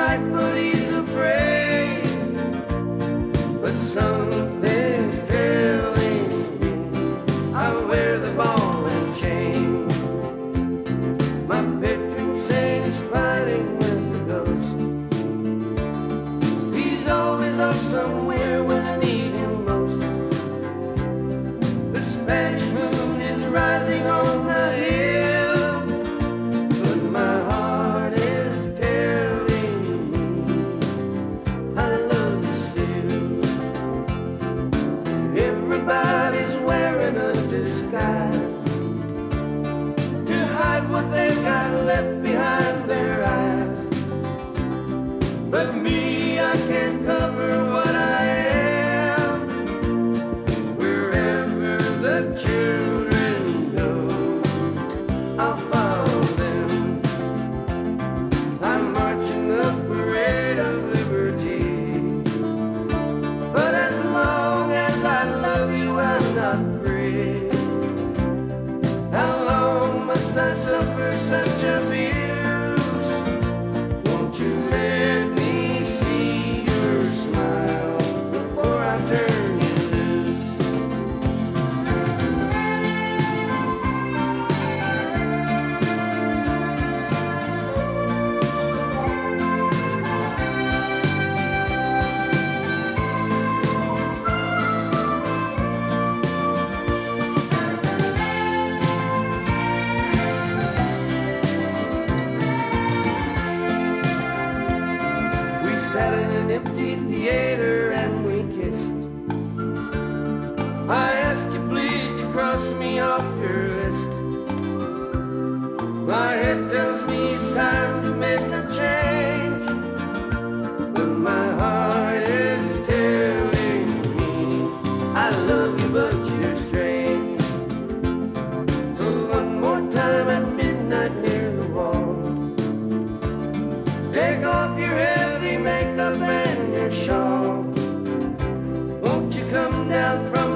right, but he's afraid. But something's telling me I'll wear the ball and chain. My veteran saint's fighting with the ghost. He's always off somewhere when I need him most. The Spanish moon is rising on the hill, but my heart is telling me I love you still. Everybody's wearing a disguise to hide what they've got left behind their eyes. But me, I can't cover what I am. Wherever the children go, I'll follow them. I'm marching the parade of liberty. But as long as I love you, I'm not free. How long must I suffer such abuse? Won't you let me see your smile before I turn you loose? We sat in an empty theater and we kissed. I asked you please to cross me off your list. My head tells me it's time to make a change, but my heart is telling me I love you, but you're strange. So one more time at midnight near the wall, take off your heavy makeup and your shawl. Won't you come down from